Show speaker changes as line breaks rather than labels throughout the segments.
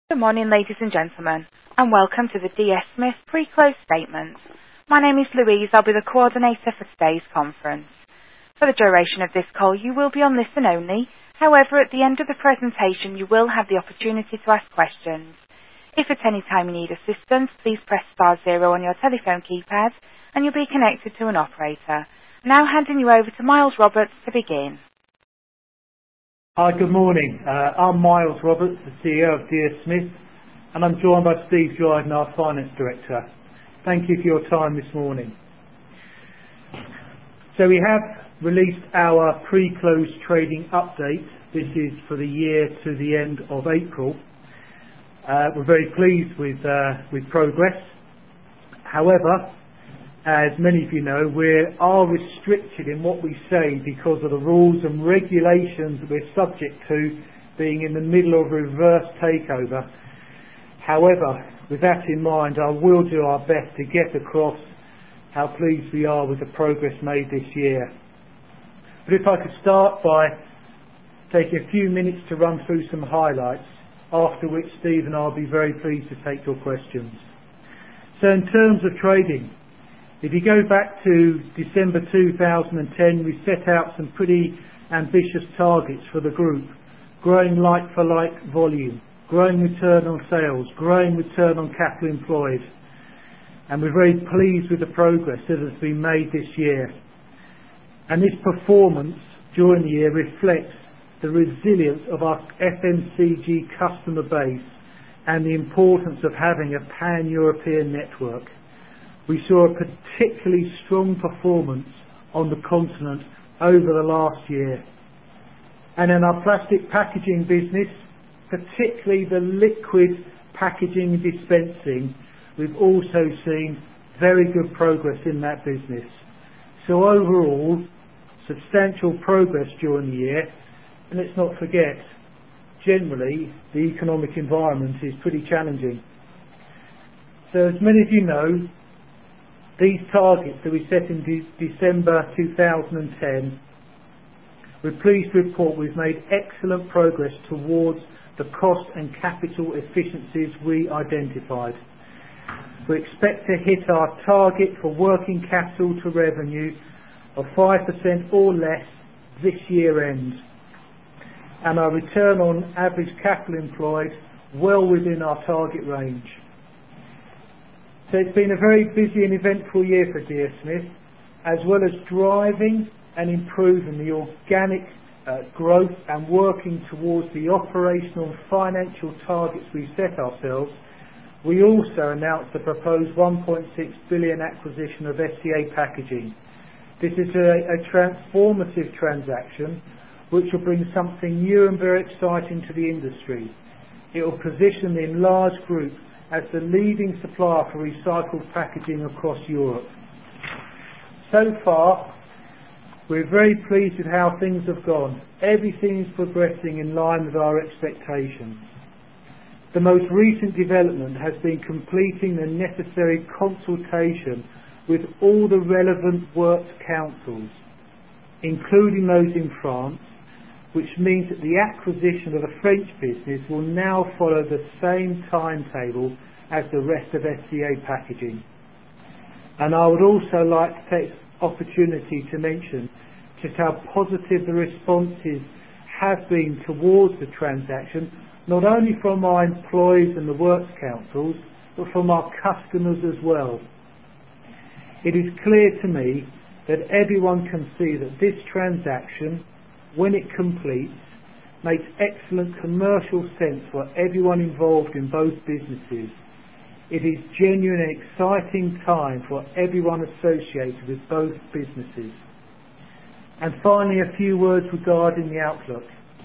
Good morning, ladies and gentlemen, and welcome to the DS Smith pre-close statements. My name is Louise. I'll be the coordinator for today's conference. For the duration of this call, you will be on listen only. However, at the end of the presentation, you will have the opportunity to ask questions. If at any time you need assistance, please press *0 on your telephone keypad, and you'll be connected to an operator. Now handing you over to Miles Roberts to begin.
Hi, good morning. I'm Miles Roberts, the CEO of DS Smith, and I'm joined by Steve Dryden, our Finance Director. Thank you for your time this morning. So we have released our pre-close trading update. This is for the year to the end of April. We're very pleased with progress. However, as many of you know, we are restricted in what we say because of the rules and regulations that we're subject to being in the middle of a reverse takeover. However, with that in mind, I will do our best to get across how pleased we are with the progress made this year. But if I could start by taking a few minutes to run through some highlights, after which Steve and I will be very pleased to take your questions. So in terms of trading, if you go back to December 2010, we set out some pretty ambitious targets for the group. Growing like-for-like volume, growing return on sales, growing return on capital employed. And we're very pleased with the progress that has been made this year. And this performance during the year reflects the resilience of our FMCG customer base and the importance of having a pan-European network. We saw a particularly strong performance on the continent over the last year. And in our plastic packaging business, particularly the liquid packaging and dispensing, we've also seen very good progress in that business. So overall, substantial progress during the year. And let's not forget, generally, the economic environment is pretty challenging. So as many of you know, these targets that we set in December 2010, we're pleased to report we've made excellent progress towards the cost and capital efficiencies we identified. We expect to hit our target for working capital to revenue of 5% or less this year end, and our return on average capital employed well within our target range. So it's been a very busy and eventful year for DS Smith, as well as driving and improving the organic growth and working towards the operational and financial targets we set ourselves. We also announced the proposed 1.6 billion acquisition of SCA Packaging. This is a transformative transaction which will bring something new and very exciting to the industry. It will position the enlarged group as the leading supplier for recycled packaging across Europe. So far, we're very pleased with how things have gone. Everything is progressing in line with our expectations. The most recent development has been completing the necessary consultation with all the relevant works councils, including those in France, which means that the acquisition of the French business will now follow the same timetable as the rest of SCA Packaging. And I would also like to take this opportunity to mention just how positive the responses have been towards the transaction, not only from our employees and the works councils, but from our customers as well. It is clear to me that everyone can see that this transaction, when it completes, makes excellent commercial sense for everyone involved in both businesses. It is genuine and exciting time for everyone associated with both businesses. And finally, a few words regarding the outlook.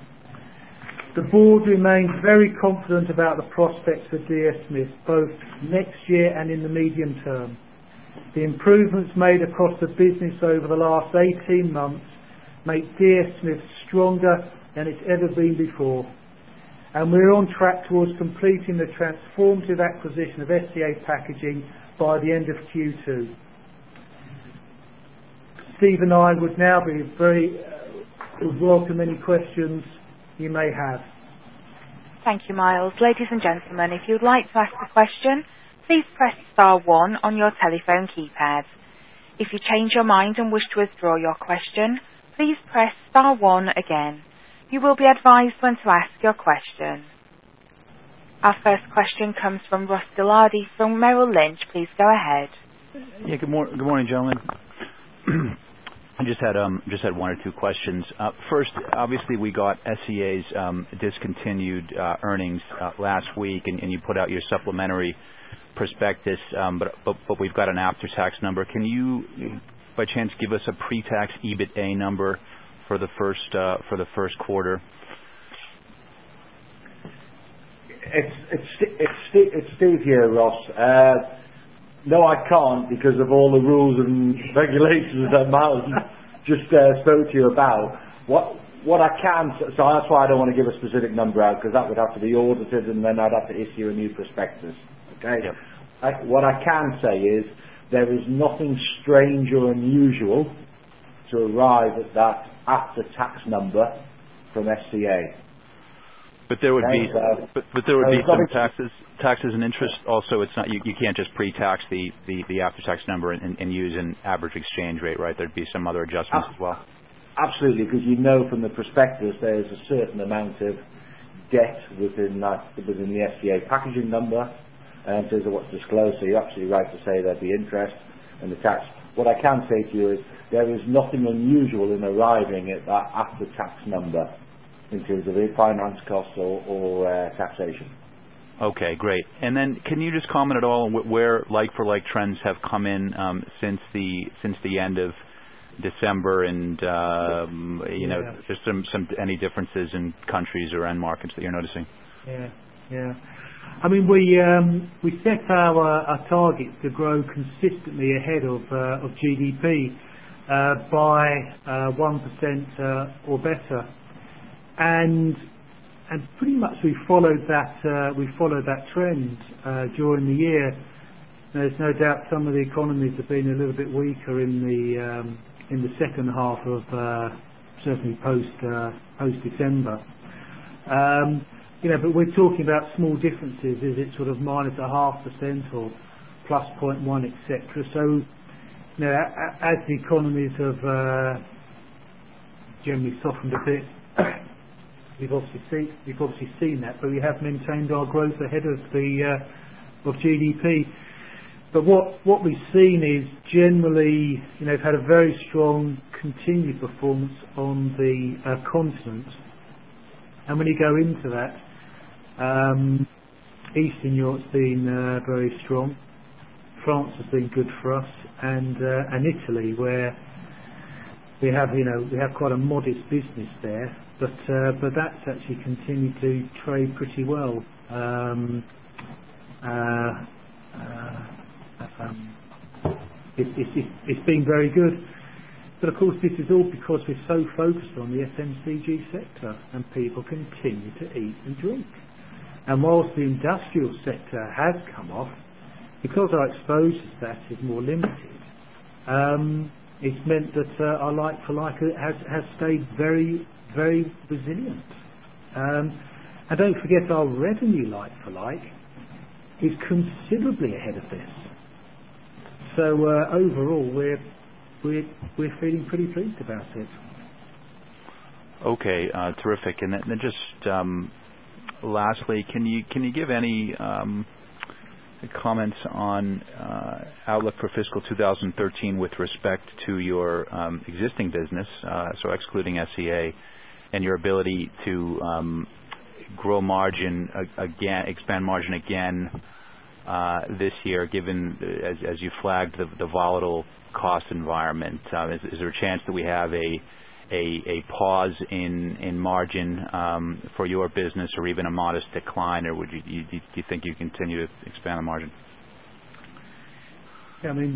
The board remains very confident about the prospects for DS Smith, both next year and in the medium term. The improvements made across the business over the last 18 months make DS Smith stronger than it's ever been before. And we're on track towards completing the transformative acquisition of SCA Packaging by the end of Q2. Steve and I would now would welcome any questions you may have.
Thank you, Miles. Ladies and gentlemen, if you would like to ask a question, please press star 1 on your telephone keypad. If you change your mind and wish to withdraw your question, please press star 1 again. You will be advised when to ask your question. Our first question comes from Ross Gilardi from Merrill Lynch. Please go ahead.
Yeah, good morning, gentlemen. I just had one or two questions. First, obviously, we got SCA's discontinued earnings last week, and you put out your supplementary prospectus, but we've got an after-tax number. Can you, by chance, give us a pre-tax EBITA number for the first quarter?
It's Steve here, Ross. No, I can't, because of all the rules and regulations that Miles just spoke to you about. What I can, so that's why I don't want to give a specific number out, because that would have to be audited, and then I'd have to issue a new prospectus. Okay. Yep. What I can say is there is nothing strange or unusual to arrive at that after-tax number from SCA.
But there would be some taxes and interest. Also, it's not you can't just pre-tax the after-tax number and use an average exchange rate, right? There'd be some other adjustments as well.
Absolutely, because you know from the prospectus there's a certain amount of debt within the SCA packaging number, in terms of what's disclosed. So you're absolutely right to say there'd be interest and the tax. What I can say to you is there is nothing unusual in arriving at that after-tax number in terms of finance costs or taxation.
Okay, great. And then can you just comment at all on where like-for-like trends have come in since the end of December, and just some any differences in countries or end markets that you're noticing?
Yeah. I mean, we set our target to grow consistently ahead of GDP by 1% or better. And pretty much we followed that trend during the year. There's no doubt some of the economies have been a little bit weaker in the second half of certainly post December. But we're talking about small differences. Is it sort of -0.5% or +0.1, etc.? So as the economies have generally softened a bit. We've obviously seen that, but we have maintained our growth ahead of GDP. But what we've seen is generally, we've had a very strong continued performance on the continent. And when you go into that, Eastern Europe's been very strong. France has been good for us, and Italy, where we have quite a modest business there, but that's actually continued to trade pretty well. It's been very good. But of course, this is all because we're so focused on the FMCG sector, and people continue to eat and drink. And whilst the industrial sector has come off, because our exposure to that is more limited, it's meant that our like-for-like has stayed very, very resilient. And don't forget, our revenue like-for-like is considerably ahead of this. So overall, we're feeling pretty pleased about it.
Okay, terrific. And then just lastly, can you give any comments on outlook for fiscal 2013 with respect to your existing business, so excluding SCA, and your ability to grow margin again, expand margin again this year, given as you flagged the volatile cost environment? Is there a chance that we have a pause in margin for your business, or even a modest decline, or do you think you continue to expand the margin?
Yeah, I mean,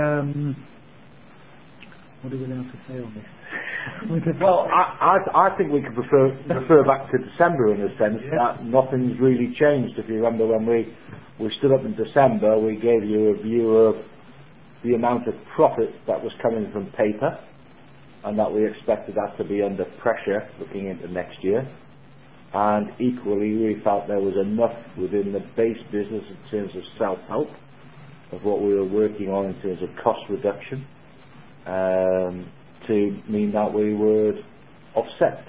what are we allowed to say on this?
Well, I think we could refer back to December in a sense. That nothing's really changed. If you remember when we stood up in December, we gave you a view of the amount of profit that was coming from paper, and that we expected that to be under pressure looking into next year. and equally we felt there was enough within the base business in terms of self-help of what we were working on in terms of cost reduction to mean that we would offset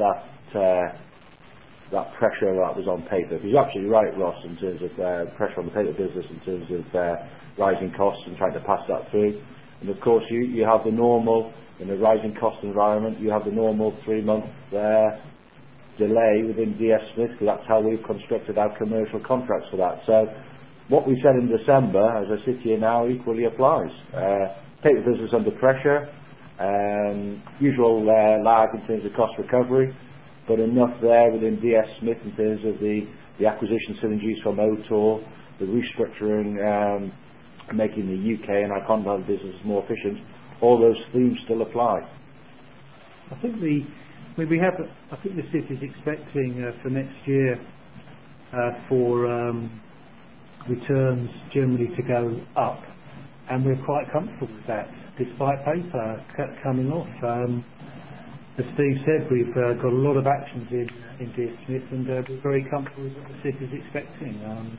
that pressure that was on paper. Because you're absolutely right, Ross, in terms of pressure on the paper business in terms of rising costs and trying to pass that through. And of course you have the normal, in a rising cost environment, you have the normal 3-month delay within DS Smith, because that's how we've constructed our commercial contracts for that. So what we said in December, as I sit here now, equally applies. Paper business under pressure, usual lag in terms of cost recovery, but enough there within DS Smith in terms of the acquisition synergies from OTOR, the restructuring, making the UK and our continental business more efficient. All those themes still apply.
I think the city is expecting for next year for returns generally to go up, and we're quite comfortable with that, despite paper coming off. As Steve said, we've got a lot of actions in DS Smith, and we're very comfortable with what the city is expecting.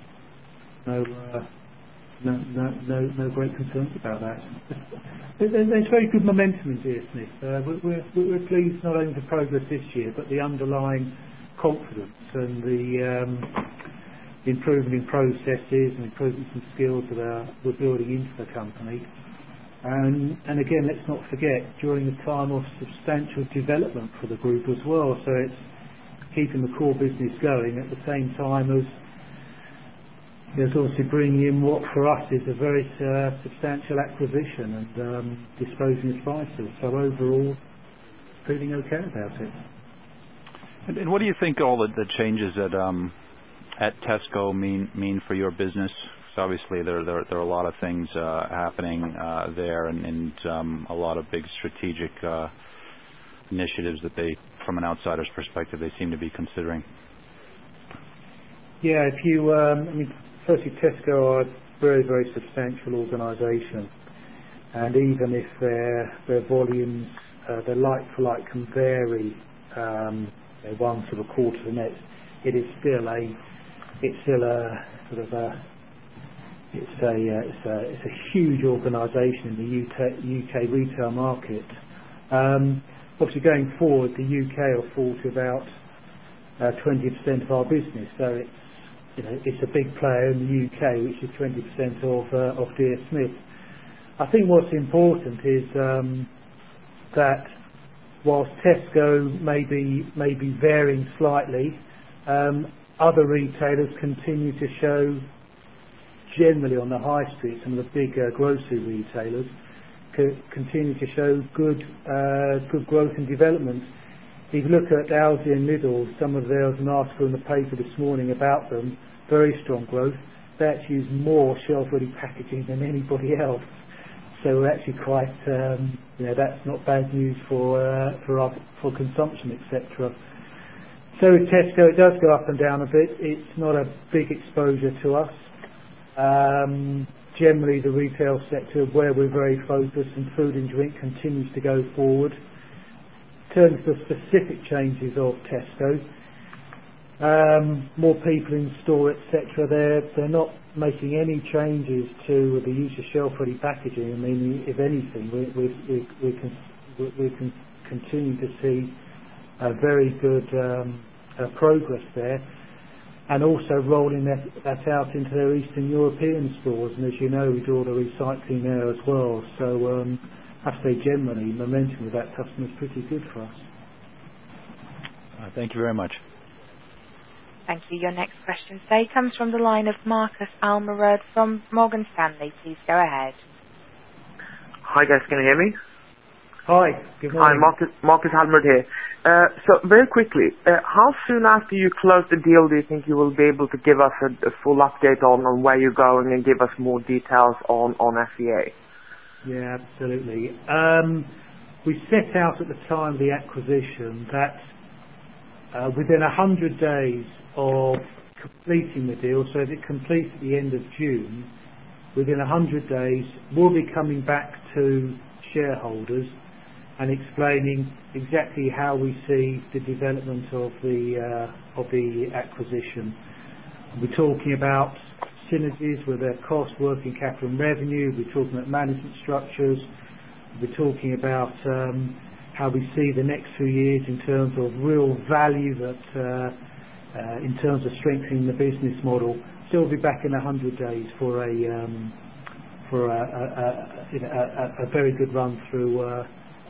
No great concerns about that. There's very good momentum in DS Smith. We're pleased not only with the progress this year, but the underlying confidence and the improvement in processes and improvements in skills that we're building into the company. And again, let's not forget, during the time of substantial development for the group as well. So it's keeping the core business going at the same time as there's obviously bringing in what for us is a very substantial acquisition and disposing of Spices. So overall, feeling okay about it.
And what do you think all the changes at Tesco mean for your business? So obviously there are a lot of things happening there, and a lot of big strategic initiatives that they, from an outsider's perspective, they seem to be considering.
Yeah, if you, firstly, Tesco are a very, very substantial organisation, and even if their volumes, their like-for-like can vary one sort of quarter to the next, it's still a huge organisation in the UK retail market. Obviously, going forward, the UK will fall to about 20% of our business, so it's a big player in the UK, which is 20% of DS Smith. I think what's important is that whilst Tesco may be varying slightly, other retailers continue to show, generally on the high street, some of the big grocery retailers continue to show good growth and development. If you look at Aldi and Lidl, there was an article in the paper this morning about them, very strong growth. They actually use more shelf-ready packaging than anybody else. So we're actually quite, that's not bad news for consumption, etc. So with Tesco, it does go up and down a bit. It's not a big exposure to us. Generally, the retail sector, where we're very focused, and food and drink continues to go forward. In terms of specific changes of Tesco, more people in store, etc. They're not making any changes to the use of shelf-ready packaging. I mean, if anything, we can continue to see a very good progress there, and also rolling that out into their Eastern European stores. And as you know, we do all the recycling there as well. So I say generally, momentum with that customer is pretty good for us.
Thank you very much.
Thank you. Your next question today comes from the line of Marcus Almerud from Morgan Stanley. Please go ahead.
Hi guys, can you hear me?
Hi, good morning.
Hi, Marcus Almerud here. So very quickly, how soon after you close the deal do you think you will be able to give us a full update on where you're going and give us more details on FEA?
Yeah, absolutely. We set out at the time of the acquisition that within 100 days of completing the deal, so if it completes at the end of June, within 100 days we'll be coming back to shareholders and explaining exactly how we see the development of the acquisition. We're talking about synergies with their cost, working capital and revenue. We're talking about management structures. We're talking about how we see the next few years in terms of real value that in terms of strengthening the business model. So we'll be back in 100 days for a very good run through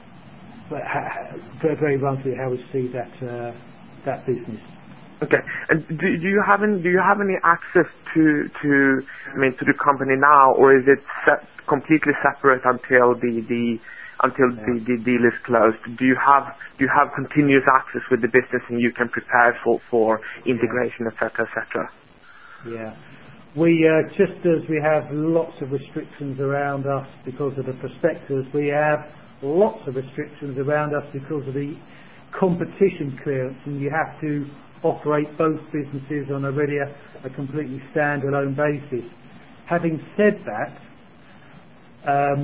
very run through how we see that business.
Okay. And do you have any access to the company now, or is it completely separate until the deal is closed? Do you have continuous access with the business, and you can prepare for integration, etc., etc.?
Yeah. We just as we have lots of restrictions around us because of the prospectus, we have lots of restrictions around us because of the competition clearance, and you have to operate both businesses on a completely standalone basis. Having said that,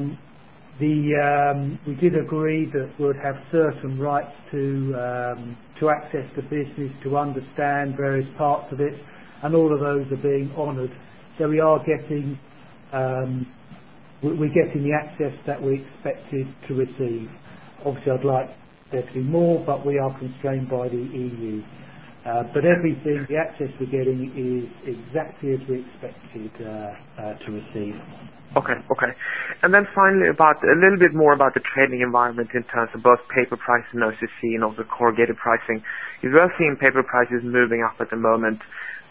we did agree that we'd have certain rights to access the business, to understand various parts of it, and all of those are being honoured. So we are getting we're getting the access that we expected to receive. Obviously, I'd like there to be more, but we are constrained by the EU. But everything, the access we're getting is exactly as we expected to receive.
Okay. And then finally, a little bit more about the trading environment in terms of both paper price and OCC and also corrugated pricing. You are seeing paper prices moving up at the moment.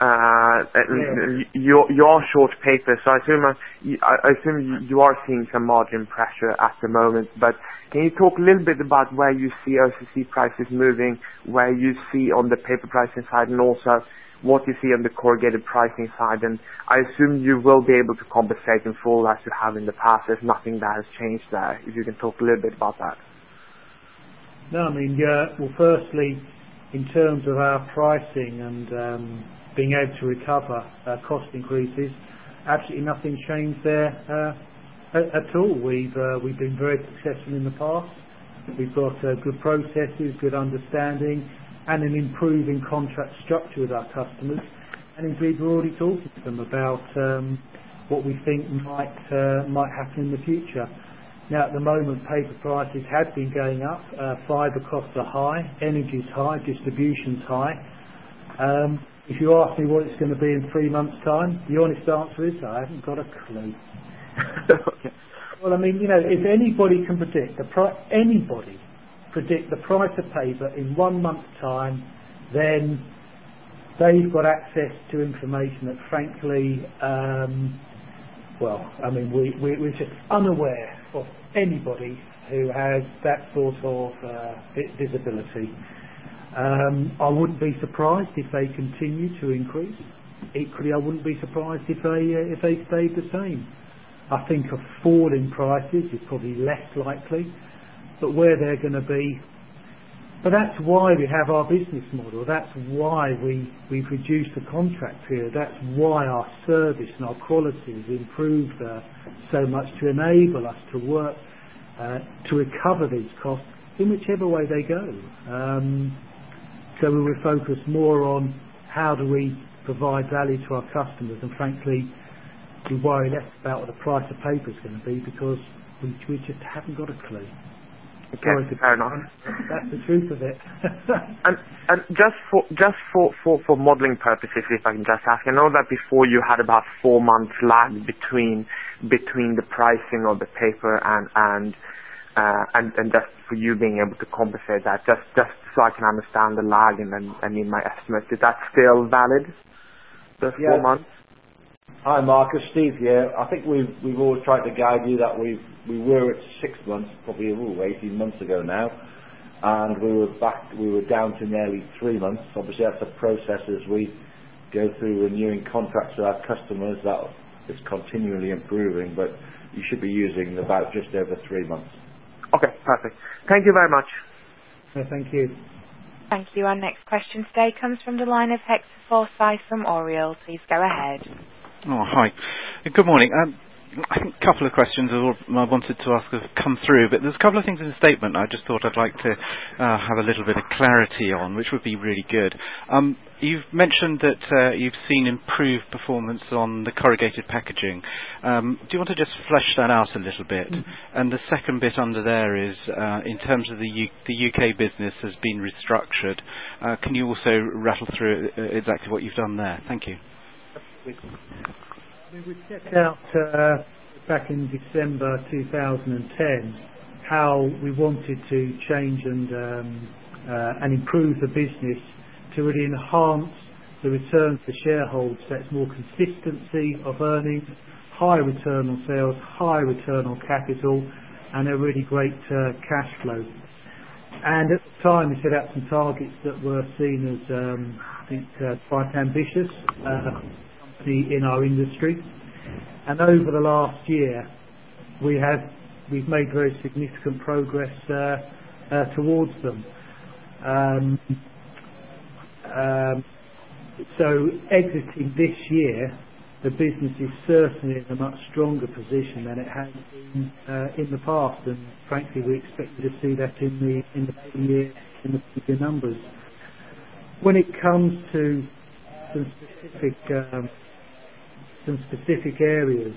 You're short paper, so I assume you are seeing some margin pressure at the moment. But can you talk a little bit about where you see OCC prices moving, where you see on the paper pricing side, and also what you see on the corrugated pricing side? And I assume you will be able to compensate in full as you have in the past. There's nothing that has changed there. If you can talk a little bit about that.
No, I mean, well, firstly, in terms of our pricing and being able to recover cost increases, absolutely nothing changed there at all. We've been very successful in the past. We've got good processes, good understanding, and an improving contract structure with our customers. And indeed, we're already talking to them about what we think might happen in the future. Now, at the moment, paper prices have been going up. Fibre costs are high, energy's high, distribution's high. If you ask me what it's going to be in 3 months' time, the honest answer is I haven't got a clue.
Okay.
Well, I mean, if anybody can predict the price of paper in 1 month's time, then they've got access to information that, frankly, we're just unaware of anybody who has that sort of visibility. I wouldn't be surprised if they continue to increase. Equally, I wouldn't be surprised if they stayed the same. I think a fall in prices is probably less likely, but where they're going to be. But that's why we have our business model. That's why we've reduced the contract period. That's why our service and our quality has improved so much to enable us to work to recover these costs in whichever way they go. So we will focus more on how do we provide value to our customers, and frankly, we worry less about what the price of paper is going to be because we just haven't got a clue.
Okay, fair enough.
That's the truth of it.
and just for modelling purposes, if I can just ask, I know that before you had about 4 months lag between the pricing of the paper and just for you being able to compensate that, just so I can understand the lag and in my estimate, is that still valid? The 4 months?
Hi Marcus, Steve here. I think we've always tried to guide you that we were at 6 months, probably 18 months ago now, and we were down to nearly 3 months. Obviously that's a process as we go through renewing contracts with our customers that is continually improving, but you should be using about just over 3 months.
Okay, perfect. Thank you very much.
Thank you.
Thank you. Our next question today comes from the line of Hector Forsyth from Oriel. Please go ahead.
Oh, hi. Good morning. I think a couple of questions I wanted to ask have come through, but there's a couple of things in the statement I just thought I'd like to have a little bit of clarity on, which would be really good. You've mentioned that you've seen improved performance on the corrugated packaging. Do you want to just flesh that out a little bit? And the second bit under there is, in terms of the UK business has been restructured. Can you also rattle through exactly what you've done there? Thank you.
We set out back in December 2010 how we wanted to change and improve the business to really enhance the return for shareholders. That's more consistency of earnings, high return on sales, high return on capital, and a really great cash flow. And at the time, we set out some targets that were seen as, I think, quite ambitious in our industry. And over the last year, we've made very significant progress towards them. So exiting this year, the business is certainly in a much stronger position than it has been in the past, and frankly, we expect to see that in the numbers. When it comes to some specific areas,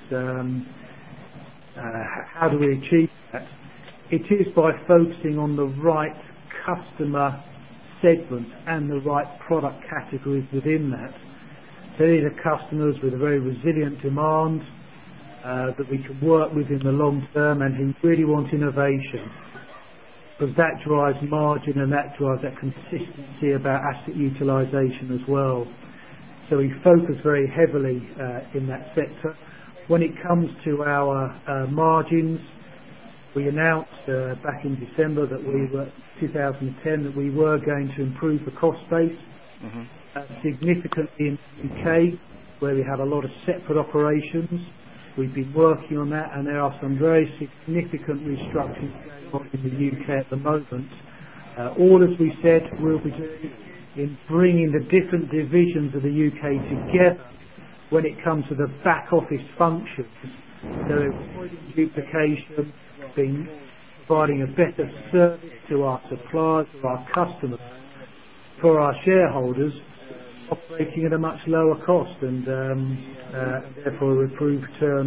how do we achieve that? It is by focusing on the right customer segment and the right product categories within that. So these are customers with a very resilient demand that we can work with in the long term and who really want innovation, because that drives margin and that drives that consistency about asset utilisation as well. So we focus very heavily in that sector. When it comes to our margins, we announced back in December that 2010 that we were going to improve the cost base significantly in the UK, where we have a lot of separate operations. We've been working on that, and there are some very significant restructuring going on in the UK at the moment. All, as we said, we'll be doing in bringing the different divisions of the UK together when it comes to the back office functions. So avoiding duplication, providing a better service to our suppliers, to our customers, for our shareholders, operating at a much lower cost and therefore improved return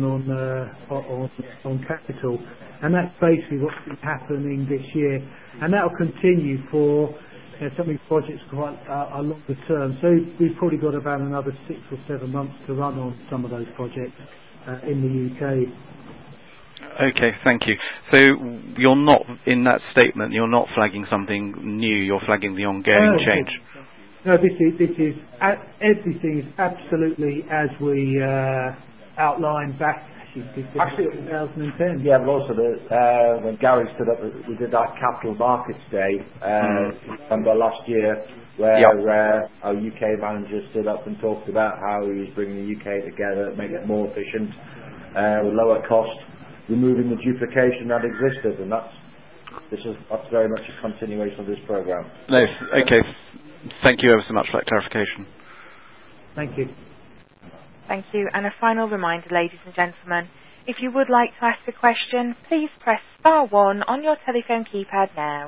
on capital. And that's basically what's been happening this year, and that will continue for some of these projects quite a longer term. So we've probably got about another 6 or 7 months to run on some of those projects in the UK.
Okay, thank you. So you're not, in that statement, you're not flagging something new, you're flagging the ongoing change.
No, this is everything is absolutely as we outlined back actually 2010.
Yeah, but also when Gary stood up, we did that Capital Markets Day December last year, where our UK manager stood up and talked about how he was bringing the UK together, making it more efficient, with lower cost, removing the duplication that existed, and that's very much a continuation of this programme.
No, okay. Thank you ever so much for that clarification.
Thank you.
Thank you. And a final reminder, ladies and gentlemen, if you would like to ask a question, please press star 1 on your telephone keypad now.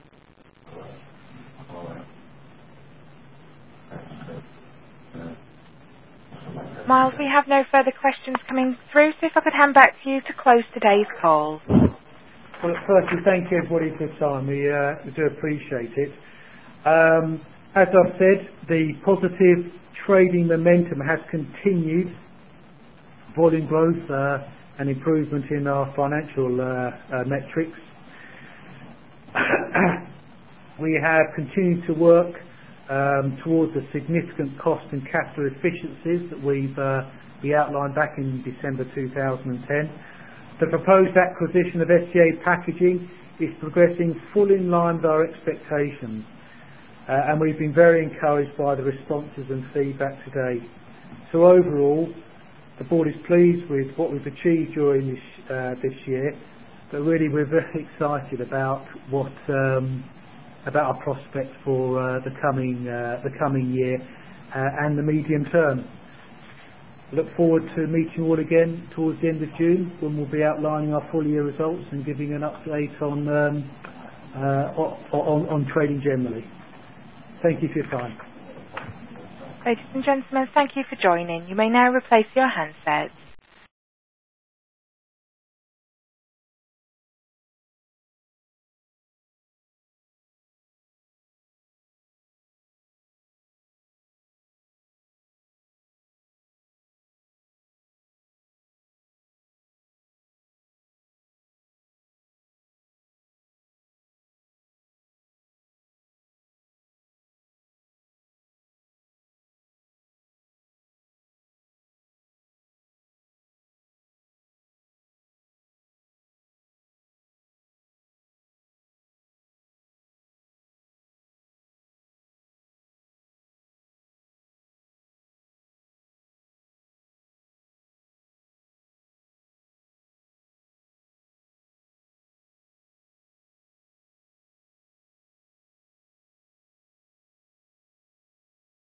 Miles, we have no further questions coming through, so if I could hand back to you to close today's call.
Well, firstly, thank you everybody for your time. We do appreciate it. As I've said, the positive trading momentum has continued. Volume growth and improvement in our financial metrics. We have continued to work towards the significant cost and capital efficiencies that we outlined back in December 2010. The proposed acquisition of SCA Packaging is progressing full in line with our expectations, and we've been very encouraged by the responses and feedback today. So overall, the board is pleased with what we've achieved during this year, but really we're very excited about our prospects for the coming year and the medium term. Look forward to meeting you all again towards the end of June, when we'll be outlining our full year results and giving an update on trading generally. Thank you for your time.
Ladies and gentlemen, thank you for joining. You may now replace your handsets.